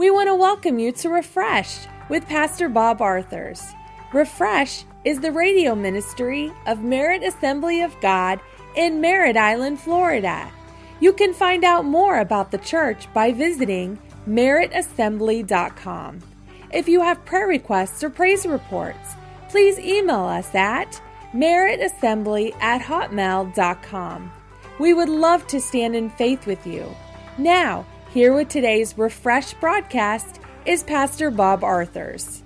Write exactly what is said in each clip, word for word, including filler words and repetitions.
We want to welcome you to Refreshed with Pastor Bob Arthurs. Refresh is the radio ministry of Merritt Assembly of God in Merritt Island, Florida. You can find out more about the church by visiting merritt assembly dot com. If you have prayer requests or praise reports, please email us at merritt assembly at hotmail dot com. We would love to stand in faith with you. Now, here with today's Refresh broadcast is Pastor Bob Arthurs.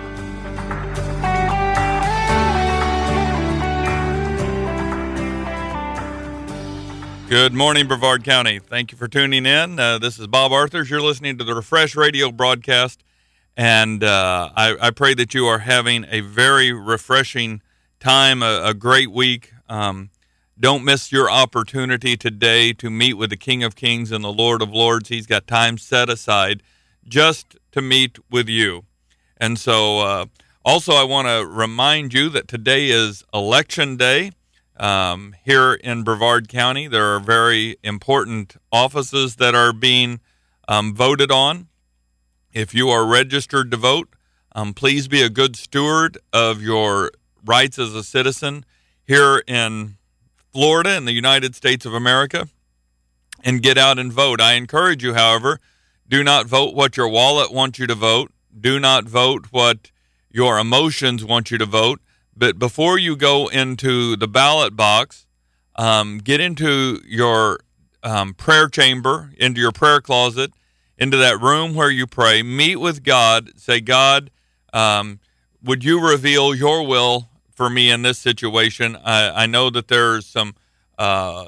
Good morning, Brevard County. Thank you for tuning in. Uh, this is Bob Arthurs. You're listening to the Refresh radio broadcast, and uh, I, I pray that you are having a very refreshing time, a, a great week. Um, don't miss your opportunity today to meet with the King of Kings and the Lord of Lords. He's got time set aside just to meet with you. And so uh, also I want to remind you that today is Election Day. Um, here in Brevard County, there are very important offices that are being um, voted on. If you are registered to vote, um, please be a good steward of your rights as a citizen here in Florida in the United States of America, and get out and vote. I encourage you, however, do not vote what your wallet wants you to vote. Do not vote what your emotions want you to vote. But before you go into the ballot box, um, get into your um, prayer chamber, into your prayer closet, into that room where you pray. Meet with God. Say, God, um, would you reveal your will for me in this situation? I, I know that there's some uh,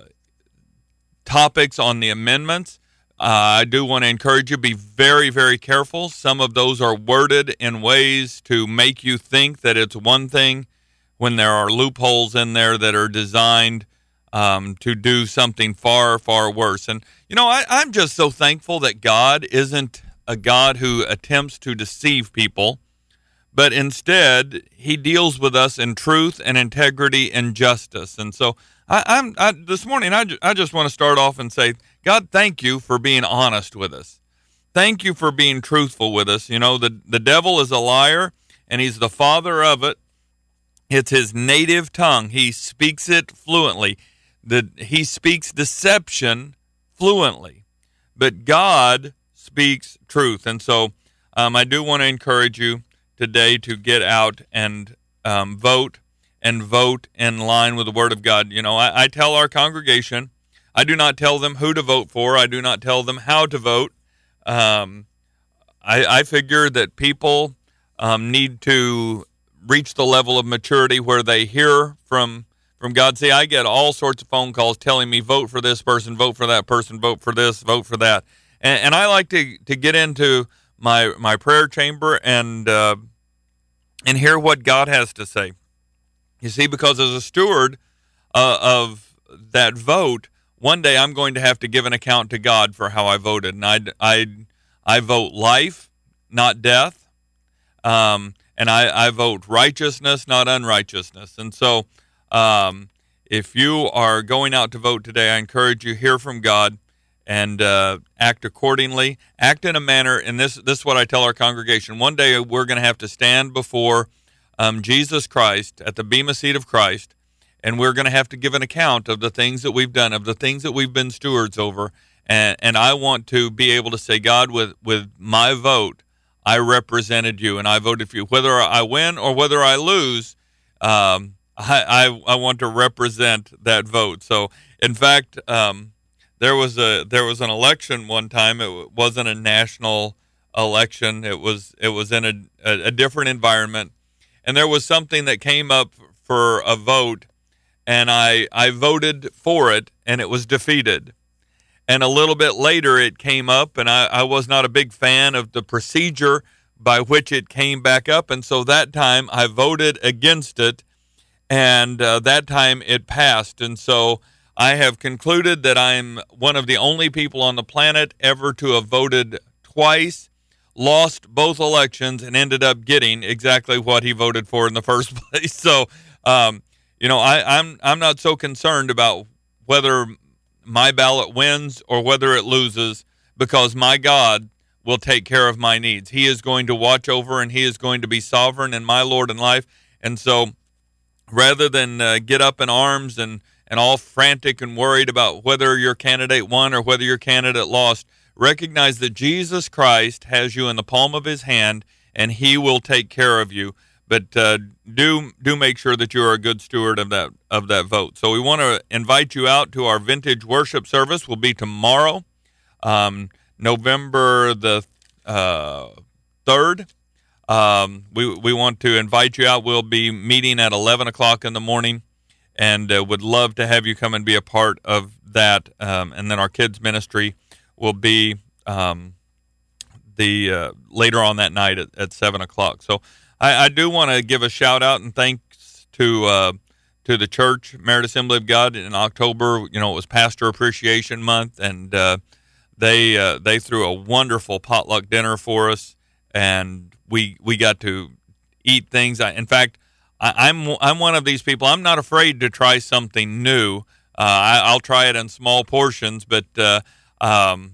topics on the amendments. Uh, I do want to encourage you, be very, very careful. Some of those are worded in ways to make you think that it's one thing when there are loopholes in there that are designed um, to do something far, far worse. And, you know, I, I'm just so thankful that God isn't a God who attempts to deceive people, but instead he deals with us in truth and integrity and justice. And so I, I'm I, this morning, I, ju- I just want to start off and say, God, thank you for being honest with us. Thank you for being truthful with us. You know, the, the devil is a liar, and he's the father of it. It's his native tongue. He speaks it fluently. The, he speaks deception fluently. But God speaks truth. And so um, I do want to encourage you today to get out and um, vote, and vote in line with the Word of God. You know, I, I tell our congregation, I do not tell them who to vote for. I do not tell them how to vote. Um, I, I figure that people um, need to reach the level of maturity where they hear from from God. See, I get all sorts of phone calls telling me, vote for this person, vote for that person, vote for this, vote for that. And, and I like to, to get into my my prayer chamber and uh, and hear what God has to say. You see, because as a steward uh, of that vote, one day I'm going to have to give an account to God for how I voted. And I, I, I vote life, not death. Um And I, I vote righteousness, not unrighteousness. And so um, if you are going out to vote today, I encourage you, hear from God and uh, act accordingly. Act in a manner, and this, this is what I tell our congregation. One day we're going to have to stand before um, Jesus Christ at the Bema Seat of Christ, and we're going to have to give an account of the things that we've done, of the things that we've been stewards over. And, and I want to be able to say, God, with, with my vote, I represented you, and I voted for you. Whether I win or whether I lose, um, I, I I want to represent that vote. So, in fact, um, there was a there was an election one time. It wasn't a national election. It was it was in a, a, a different environment, and there was something that came up for a vote, and I I voted for it, and it was defeated. And a little bit later it came up, and I, I was not a big fan of the procedure by which it came back up. And so that time I voted against it, and uh, that time it passed. And so I have concluded that I'm one of the only people on the planet ever to have voted twice, lost both elections, and ended up getting exactly what he voted for in the first place. So, um, you know, I, I'm I'm not so concerned about whether my ballot wins or whether it loses, because my God will take care of my needs. He is going to watch over, and he is going to be sovereign and my Lord in life. And so rather than uh, get up in arms and, and all frantic and worried about whether your candidate won or whether your candidate lost, recognize that Jesus Christ has you in the palm of his hand, and he will take care of you. But uh, do do make sure that you are a good steward of that of that vote. So we want to invite you out to our vintage worship service. Will be tomorrow, um, November the uh, third. Um, we we want to invite you out. We'll be meeting at eleven o'clock in the morning, and uh, would love to have you come and be a part of that. Um, and then our kids ministry will be um, the uh, later on that night at, at seven o'clock. So I, I do want to give a shout out and thanks to uh, to the church, Merit Assembly of God. In October, you know, it was Pastor Appreciation Month, and uh, they uh, they threw a wonderful potluck dinner for us, and we we got to eat things. I, in fact, I, I'm I'm one of these people. I'm not afraid to try something new. Uh, I, I'll try it in small portions, but uh, um,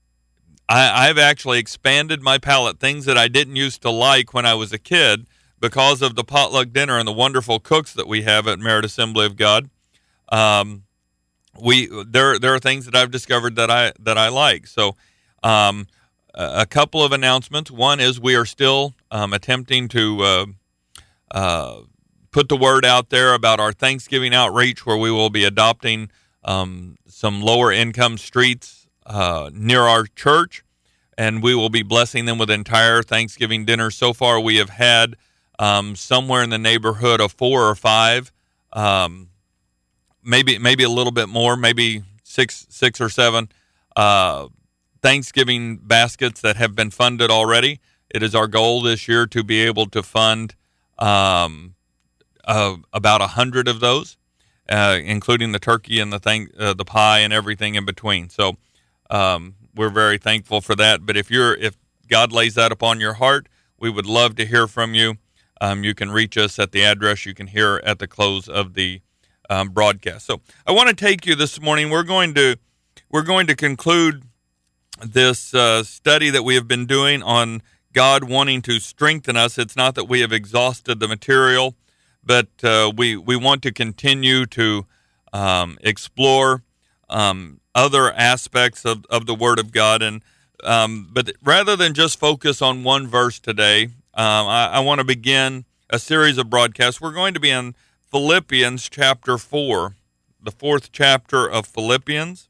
I, I've actually expanded my palate. Things that I didn't used to like when I was a kid, because of the potluck dinner and the wonderful cooks that we have at Merit Assembly of God. Um, we there there are things that I've discovered that I that I like. So, um, a couple of announcements. One is we are still um, attempting to uh, uh, put the word out there about our Thanksgiving outreach, where we will be adopting um, some lower income streets Uh, near our church, and we will be blessing them with entire Thanksgiving dinners. So far, we have had um, somewhere in the neighborhood of four or five, um, maybe maybe a little bit more, maybe six six or seven uh, Thanksgiving baskets that have been funded already. It is our goal this year to be able to fund um, uh, about a hundred of those, uh, including the turkey and the thing, uh, the pie, and everything in between. So. Um, we're very thankful for that. But if you're, if God lays that upon your heart, we would love to hear from you. Um, you can reach us at the address you can hear at the close of the um, broadcast. So I want to take you this morning. We're going to, we're going to conclude this uh, study that we have been doing on God wanting to strengthen us. It's not that we have exhausted the material, but uh, we we want to continue to um, explore Um, other aspects of, of the Word of God. And um, but rather than just focus on one verse today, um, I, I want to begin a series of broadcasts. We're going to be in Philippians chapter four, the fourth chapter of Philippians.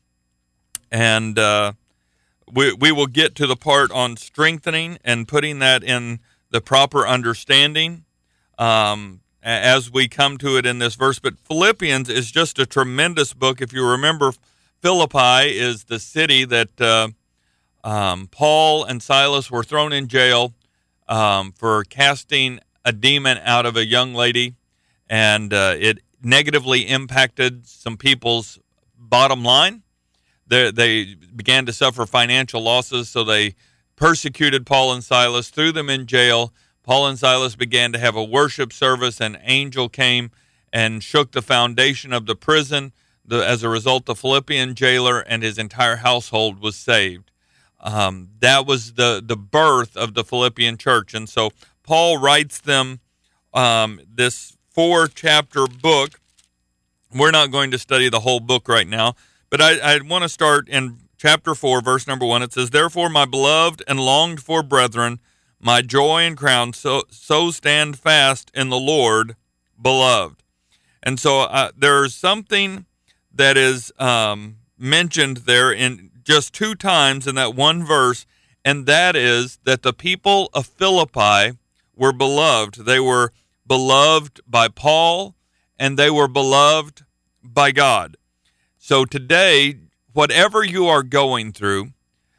And uh, we, we will get to the part on strengthening and putting that in the proper understanding um as we come to it in this verse. But Philippians is just a tremendous book. If you remember, Philippi is the city that uh, um, Paul and Silas were thrown in jail um, for casting a demon out of a young lady, and uh, it negatively impacted some people's bottom line. They, they began to suffer financial losses, so they persecuted Paul and Silas, threw them in jail. Paul and Silas began to have a worship service. An angel came and shook the foundation of the prison. The, as a result, the Philippian jailer and his entire household was saved. Um, that was the, the birth of the Philippian church. And so Paul writes them um, this four-chapter book. We're not going to study the whole book right now, but I, I want to start in chapter four, verse number one. It says, "Therefore, my beloved and longed for brethren, my joy and crown, so so stand fast in the Lord, beloved." And so uh, there's something that is um, mentioned there in just two times in that one verse, and that is that the people of Philippi were beloved. They were beloved by Paul, and they were beloved by God. So today, whatever you are going through,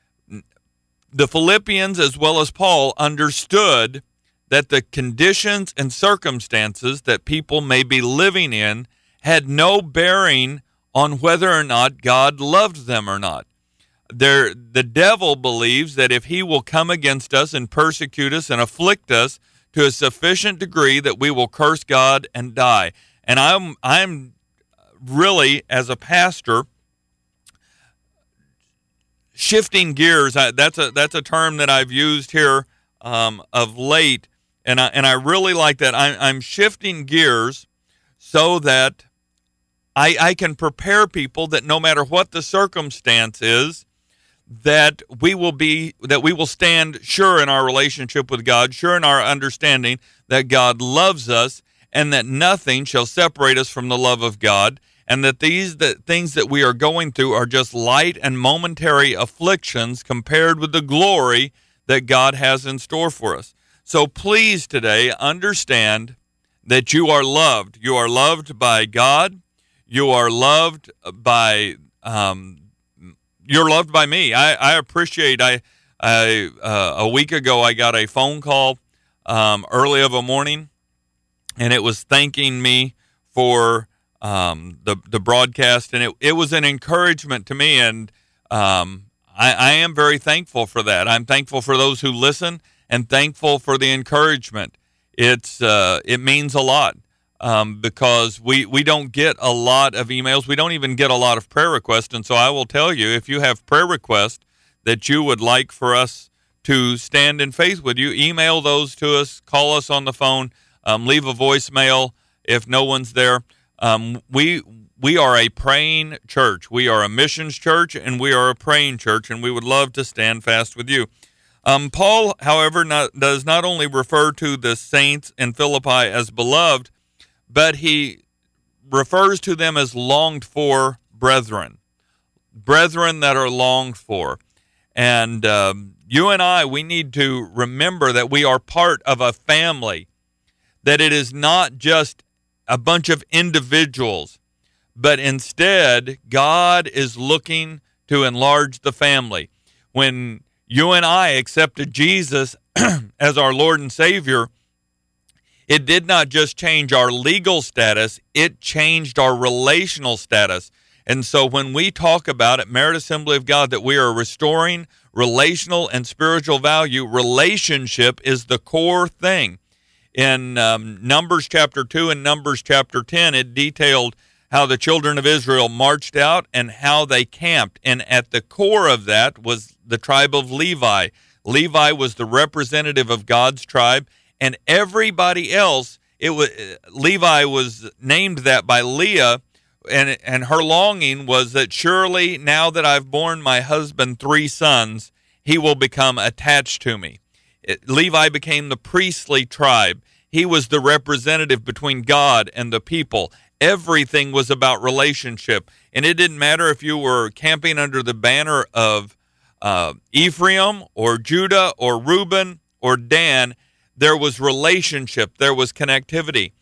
the Philippians, as well as Paul, understood that the conditions and circumstances that people may be living in had no bearing on whether or not God loved them or not. There, the devil believes that if he will come against us and persecute us and afflict us to a sufficient degree that we will curse God and die. And I'm, I'm really, as a pastor, shifting gears. I, that's a that's a term that I've used here um, of late, and I and I really like that. I, I'm shifting gears so that I, I can prepare people that no matter what the circumstance is, that we will be that we will stand sure in our relationship with God, sure in our understanding that God loves us, and that nothing shall separate us from the love of God, and that these the things that we are going through are just light and momentary afflictions compared with the glory that God has in store for us. So please today understand that you are loved. You are loved by God. You are loved by um, you're loved by me. I, I appreciate. I, I uh, a week ago I got a phone call um, early of a morning, and it was thanking me for um, the the broadcast, and it it was an encouragement to me, and um, I, I am very thankful for that. I'm thankful for those who listen, and thankful for the encouragement. It's uh, it means a lot. Um, because we, we don't get a lot of emails. We don't even get a lot of prayer requests. And so I will tell you, if you have prayer requests that you would like for us to stand in faith with you, email those to us, call us on the phone, um, leave a voicemail if no one's there. Um, we we are a praying church. We are a missions church, and we are a praying church, and we would love to stand fast with you. Um, Paul, however, not, does not only refer to the saints in Philippi as beloved, but he refers to them as longed for brethren, brethren that are longed for. And um, you and I, we need to remember that we are part of a family, that it is not just a bunch of individuals, but instead God is looking to enlarge the family. When you and I accepted Jesus as our Lord and Savior, it did not just change our legal status, it changed our relational status. And so when we talk about at Merit Assembly of God that we are restoring relational and spiritual value, relationship is the core thing. In um, Numbers chapter two and Numbers chapter ten, it detailed how the children of Israel marched out and how they camped. And at the core of that was the tribe of Levi. Levi was the representative of God's tribe. And everybody else, it was Levi was named that by Leah, and and her longing was that surely now that I've borne my husband three sons, he will become attached to me. It, Levi became the priestly tribe. He was the representative between God and the people. Everything was about relationship, and it didn't matter if you were camping under the banner of uh, Ephraim or Judah or Reuben or Dan. There was relationship. There was connectivity.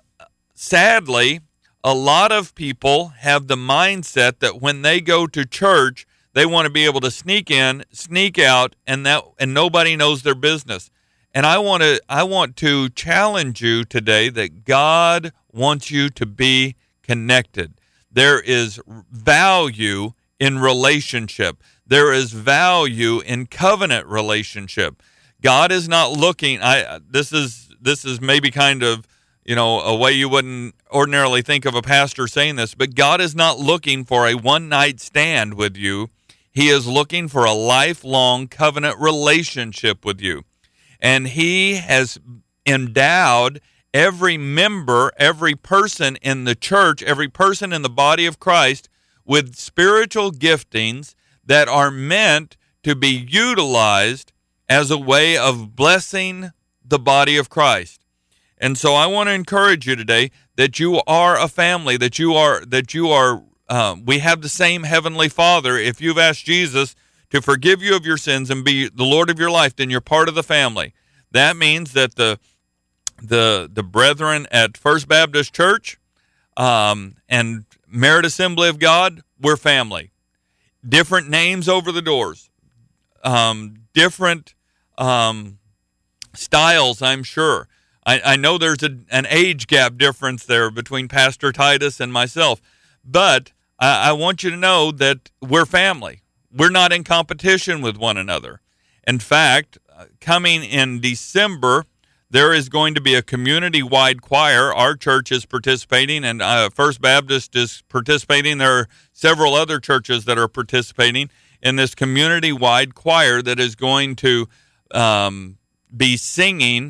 Sadly, a lot of people have the mindset that when they go to church, they want to be able to sneak in, sneak out, and that and nobody knows their business. And I want to I want to challenge you today that God wants you to be connected. There is value in relationship. There is value in covenant relationship. God is not looking. I this is this is maybe kind of, you know, a way you wouldn't ordinarily think of a pastor saying this, but God is not looking for a one-night stand with you. He is looking for a lifelong covenant relationship with you. And he has endowed every member, every person in the church, every person in the body of Christ with spiritual giftings that are meant to be utilized as a way of blessing the body of Christ. And so I want to encourage you today that you are a family, that you are, that you are, uh, we have the same Heavenly Father. If you've asked Jesus to forgive you of your sins and be the Lord of your life, then you're part of the family. That means that the the the brethren at First Baptist Church um, and Merit Assembly of God, we're family. Different names over the doors, um, different um, styles, I'm sure. I, I know there's a, an age gap difference there between Pastor Titus and myself, but I, I want you to know that we're family. We're not in competition with one another. In fact, coming in December, there is going to be a community-wide choir. Our church is participating, and uh, First Baptist is participating. There are several other churches that are participating in this community-wide choir that is going to um, be singing,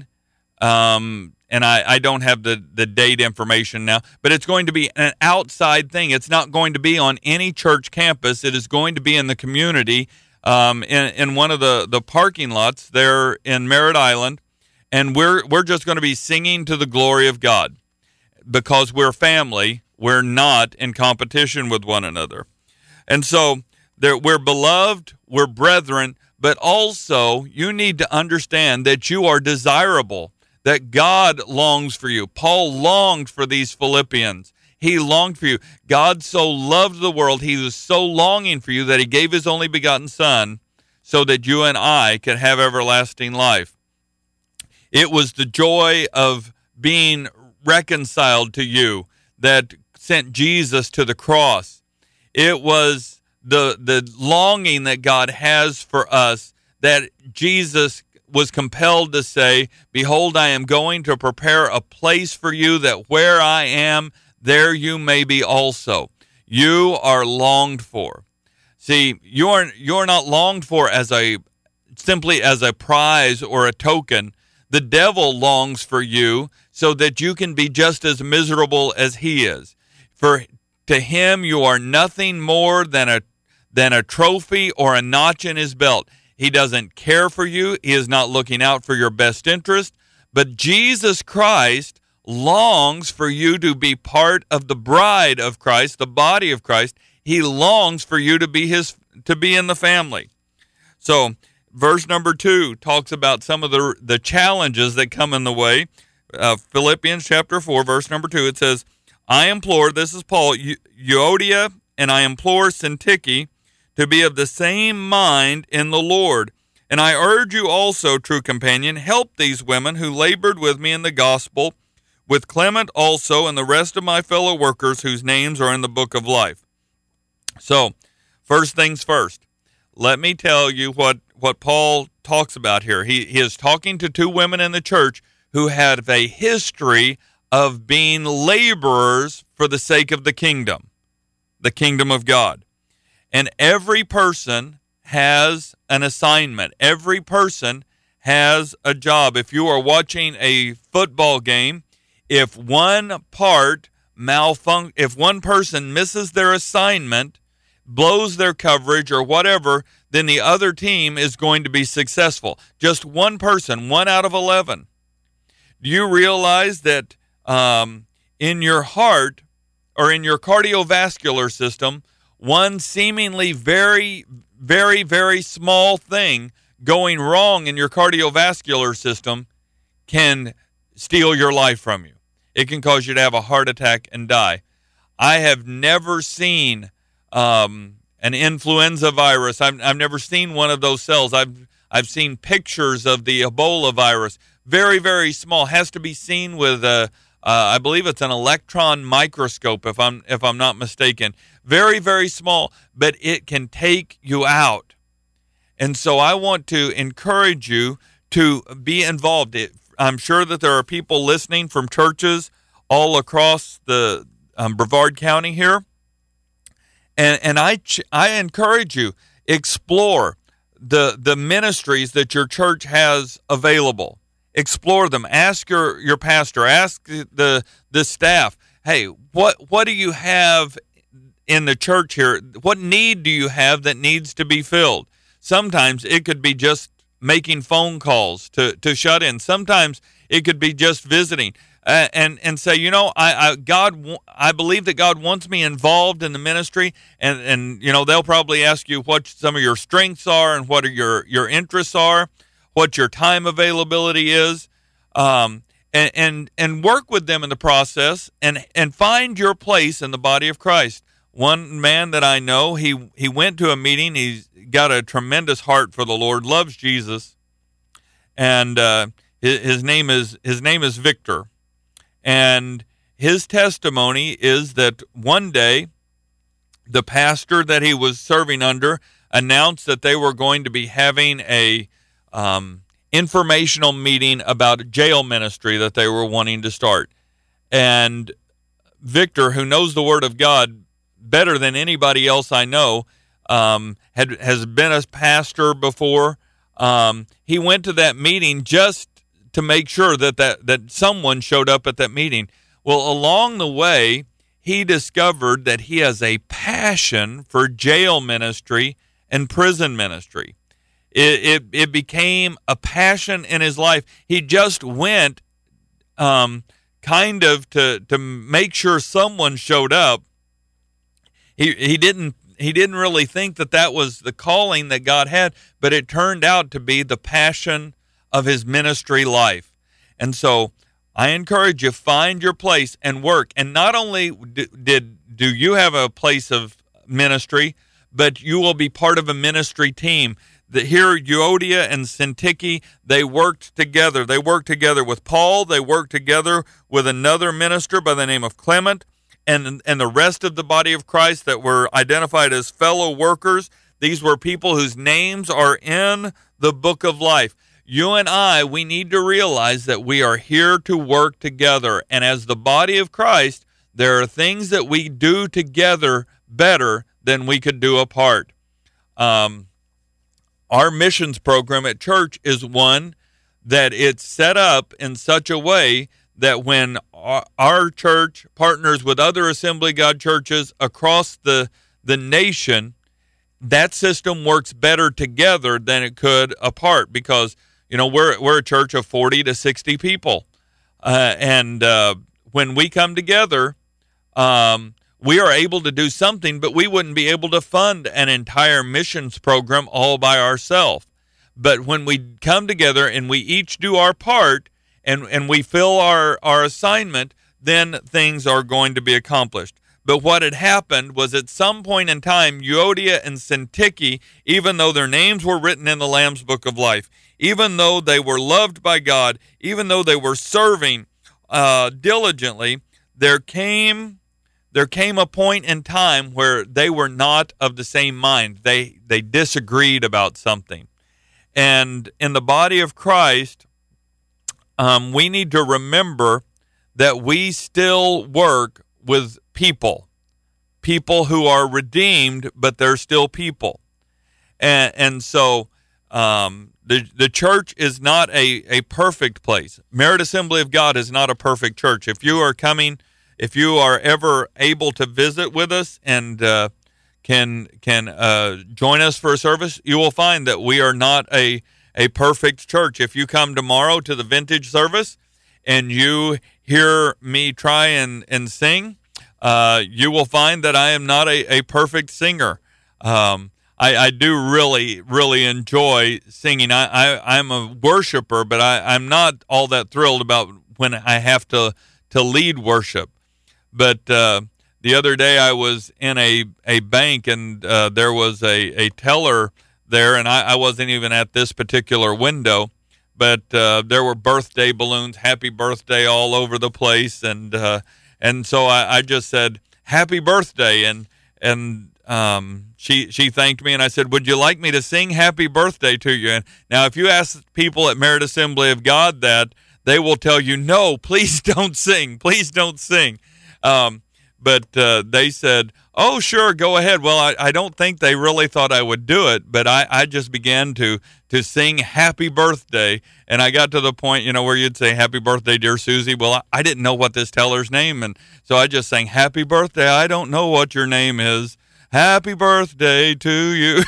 um, and I, I don't have the, the date information now, but it's going to be an outside thing. It's not going to be on any church campus. It is going to be in the community, um, in, in one of the, the parking lots there in Merritt Island, and we're we're just going to be singing to the glory of God because we're family. We're not in competition with one another. And so there, we're beloved, we're brethren, but also you need to understand that you are desirable, that God longs for you. Paul longed for these Philippians. He longed for you. God so loved the world, he was so longing for you that he gave his only begotten Son so that you and I could have everlasting life. It was the joy of being reconciled to you that sent Jesus to the cross. It was the the longing that God has for us that Jesus was compelled to say, "Behold, I am going to prepare a place for you, that where I am, there you may be also." You are longed for. See, you're you're not longed for as a simply as a prize or a token. The devil longs for you so that you can be just as miserable as he is. For to him you are nothing more than a than a trophy or a notch in his belt. He doesn't care for you. He is not looking out for your best interest. But Jesus Christ longs for you to be part of the bride of Christ, the body of Christ. He longs for you to be his to be in the family. So verse number two talks about some of the the challenges that come in the way. Uh, Philippians chapter four, verse number two, it says, "I implore," this is Paul, "Euodia, and I implore Syntyche to be of the same mind in the Lord. And I urge you also, true companion, help these women who labored with me in the gospel, with Clement also and the rest of my fellow workers whose names are in the book of life." So, first things first, let me tell you what, what Paul talks about here. He, he is talking to two women in the church who had a history of being laborers for the sake of the kingdom, the kingdom of God. And every person has an assignment. Every person has a job. If you are watching a football game, if one part malfunct, if one person misses their assignment, blows their coverage or whatever, then the other team is going to be successful. Just one person, one out of eleven. Do you realize that um, in your heart or in your cardiovascular system, one seemingly very, very, very small thing going wrong in your cardiovascular system can steal your life from you? It can cause you to have a heart attack and die. I have never seen um, an influenza virus. I've, I've never seen one of those cells. I've I've seen pictures of the Ebola virus. Very, very small. Has to be seen with a, uh, I believe it's an electron microscope, if I'm if I'm not mistaken. Very, very small, but it can take you out. And so I want to encourage you to be involved. It, I'm sure that there are people listening from churches all across the um, Brevard County here. And and I ch- I encourage you, explore the the ministries that your church has available. Explore them. Ask your, your pastor, ask the the staff, hey, what what do you have in the church here? What need do you have that needs to be filled? Sometimes it could be just making phone calls to, to shut in. Sometimes it could be just visiting uh, and and say, you know, I, I God I believe that God wants me involved in the ministry, and and you know they'll probably ask you what some of your strengths are and what are your your interests are, what your time availability is, um, and and and work with them in the process, and and find your place in the body of Christ. One man that I know, he he went to a meeting. He's got a tremendous heart for the Lord, loves Jesus, and uh, his, his name is his name is Victor. And his testimony is that one day, the pastor that he was serving under announced that they were going to be having a um, informational meeting about a jail ministry that they were wanting to start. And Victor, who knows the Word of God better than anybody else I know, um, had has been a pastor before. Um, he went to that meeting just to make sure that, that that someone showed up at that meeting. Well, along the way, he discovered that he has a passion for jail ministry and prison ministry. It, it, it became a passion in his life. He just went um, kind of to, to make sure someone showed up. He he didn't he didn't really think that that was the calling that God had, but it turned out to be the passion of his ministry life. And so I encourage you, find your place and work. And not only do, did do you have a place of ministry, but you will be part of a ministry team. The, here, Euodia and Syntyche, they worked together. They worked together with Paul. They worked together with another minister by the name of Clement, and and the rest of the body of Christ that were identified as fellow workers. These were people whose names are in the book of life. You and I, we need to realize that we are here to work together. And as the body of Christ, there are things that we do together better than we could do apart. Um, our missions program at church is one that it's set up in such a way that when our, our church partners with other Assembly of God churches across the, the nation, that system works better together than it could apart, because you know, we're we're a church of forty to sixty people, uh, and uh, when we come together, um, we are able to do something, but we wouldn't be able to fund an entire missions program all by ourselves. But when we come together and we each do our part and, and we fill our, our assignment, then things are going to be accomplished. But what had happened was at some point in time, Euodia and Syntyche, even though their names were written in the Lamb's Book of Life, even though they were loved by God, even though they were serving uh, diligently, there came there came a point in time where they were not of the same mind. They they disagreed about something. And in the body of Christ, um, we need to remember that we still work with people, people who are redeemed, but they're still people. And, and so um, the, the church is not a, a perfect place. Merit Assembly of God is not a perfect church. If you are coming, if you are ever able to visit with us and uh, can can uh, join us for a service, you will find that we are not a, a perfect church. If you come tomorrow to the vintage service and you hear me try and, and sing, uh, you will find that I am not a, a perfect singer. Um, I, I do really, really enjoy singing. I, I, I'm a worshiper, but I, I'm not all that thrilled about when I have to, to lead worship. But uh, the other day I was in a, a bank, and uh, there was a, a teller there, and I, I wasn't even at this particular window, but uh, there were birthday balloons, happy birthday all over the place, and uh, and so I, I just said, happy birthday, and and um, she she thanked me, and I said, would you like me to sing happy birthday to you? And now, if you ask people at Merit Assembly of God that, they will tell you, no, please don't sing, please don't sing. Um, but uh, they said, oh, sure, go ahead. Well, I, I don't think they really thought I would do it, but I, I just began to to sing happy birthday, and I got to the point, you know, where you'd say, happy birthday, dear Susie. Well, I, I didn't know what this teller's name, and so I just sang, happy birthday, I don't know what your name is. Happy birthday to you.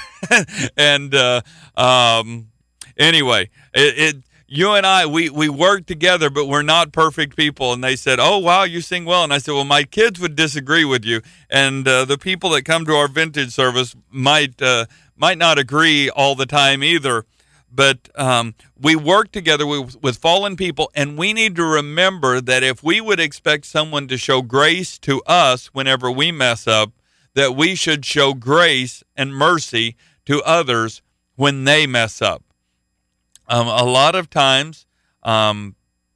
and uh, um, anyway, it, it you and I, we, we work together, but we're not perfect people. And they said, oh, wow, you sing well. And I said, well, my kids would disagree with you. And uh, the people that come to our vintage service might uh, might not agree all the time either. But um, we work together with, with fallen people, and we need to remember that if we would expect someone to show grace to us whenever we mess up, that we should show grace and mercy to others when they mess up. Um, a lot of times, um,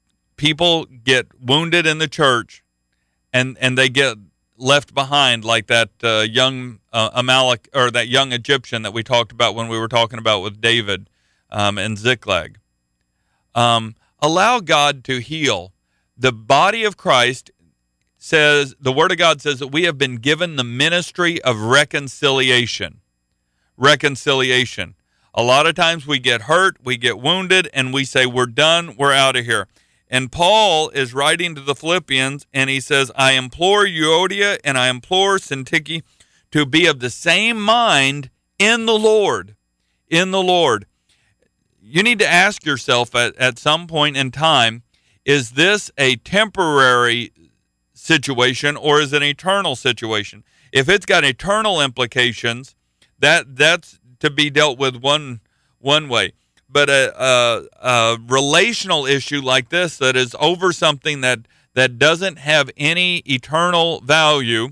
people get wounded in the church, and, and they get left behind, like that uh, young uh, Amalek or that young Egyptian that we talked about when we were talking about with David um, and Ziklag. Um, allow God to heal. The body of Christ says, the Word of God says that we have been given the ministry of reconciliation. reconciliation. A lot of times we get hurt, we get wounded, and we say, we're done, we're out of here. And Paul is writing to the Philippians, and he says, I implore Euodia and I implore Syntyche to be of the same mind in the Lord. In the Lord. You need to ask yourself at, at some point in time, is this a temporary situation or is it an eternal situation? If it's got eternal implications, that that's to be dealt with one one way. But a, a, a relational issue like this that is over something that, that doesn't have any eternal value,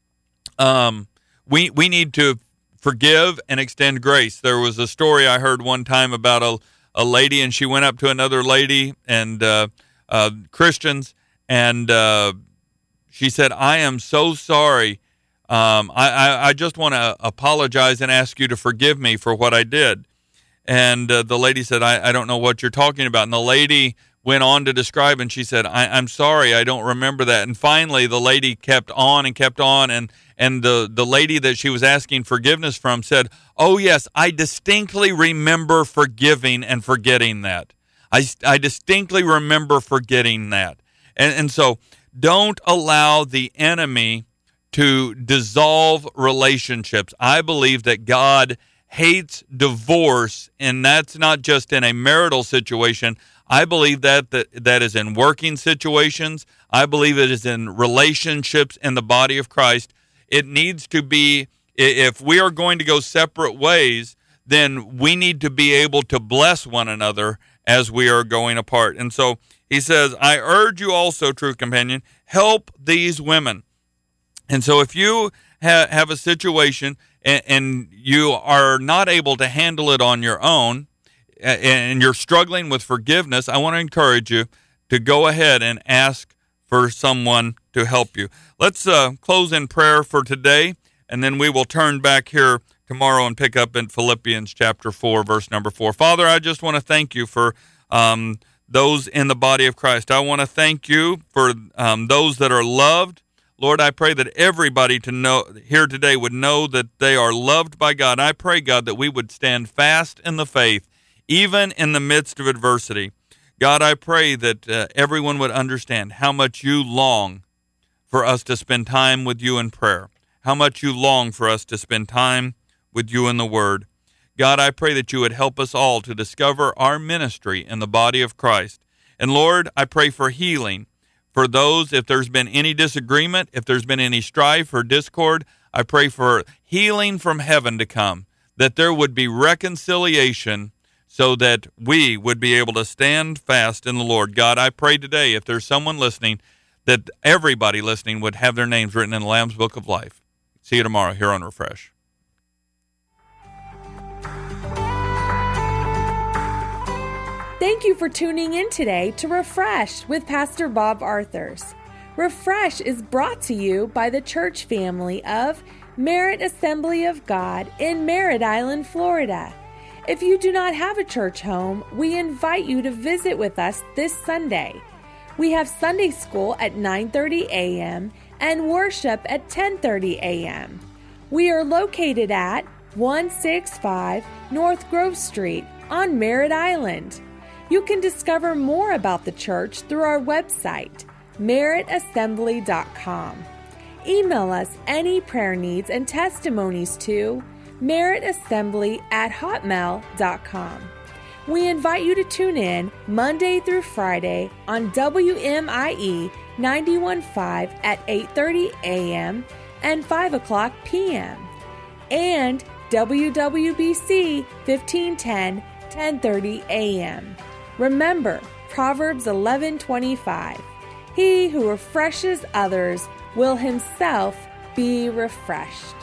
um, we we need to forgive and extend grace. There was a story I heard one time about a, a lady, and she went up to another lady, and uh, uh, Christians, and uh, she said, I am so sorry. Um, I, I, I just want to apologize and ask you to forgive me for what I did. And uh, the lady said, I, I don't know what you're talking about. And the lady went on to describe, and she said, I, I'm sorry, I don't remember that. And finally, the lady kept on and kept on, and, and the, the lady that she was asking forgiveness from said, oh, yes, I distinctly remember forgiving and forgetting that. I, I distinctly remember forgetting that. And, and so don't allow the enemy to dissolve relationships. I believe that God hates divorce, and that's not just in a marital situation. I believe that, that that is in working situations. I believe it is in relationships in the body of Christ. It needs to be, if we are going to go separate ways, then we need to be able to bless one another as we are going apart. And so he says, I urge you also, true companion, help these women. And so if you ha- have a situation and, and you are not able to handle it on your own, and you're struggling with forgiveness, I want to encourage you to go ahead and ask for someone to help you. Let's uh, close in prayer for today, and then we will turn back here tomorrow and pick up in Philippians chapter four, verse number four. Father, I just want to thank you for um, those in the body of Christ. I want to thank you for um, those that are loved. Lord, I pray that everybody to know here today would know that they are loved by God. I pray, God, that we would stand fast in the faith, even in the midst of adversity. God, I pray that uh, everyone would understand how much you long for us to spend time with you in prayer, how much you long for us to spend time with you in the Word. God, I pray that you would help us all to discover our ministry in the body of Christ. And Lord, I pray for healing for those, if there's been any disagreement, if there's been any strife or discord, I pray for healing from heaven to come, that there would be reconciliation so that we would be able to stand fast in the Lord. God, I pray today, if there's someone listening, that everybody listening would have their names written in the Lamb's Book of Life. See you tomorrow here on Refresh. Thank you for tuning in today to Refresh with Pastor Bob Arthurs. Refresh is brought to you by the church family of Merritt Assembly of God in Merritt Island, Florida. If you do not have a church home, we invite you to visit with us this Sunday. We have Sunday school at nine thirty a.m. and worship at ten thirty a.m. We are located at one sixty-five North Grove Street on Merritt Island. You can discover more about the church through our website, merritt assembly dot com. Email us any prayer needs and testimonies to merritt assembly at hotmail dot com. We invite you to tune in Monday through Friday on W M I E ninety-one point five at eight thirty a.m. and five o'clock p.m. and W W B C fifteen ten, ten thirty a.m. Remember Proverbs eleven twenty-five. He who refreshes others will himself be refreshed.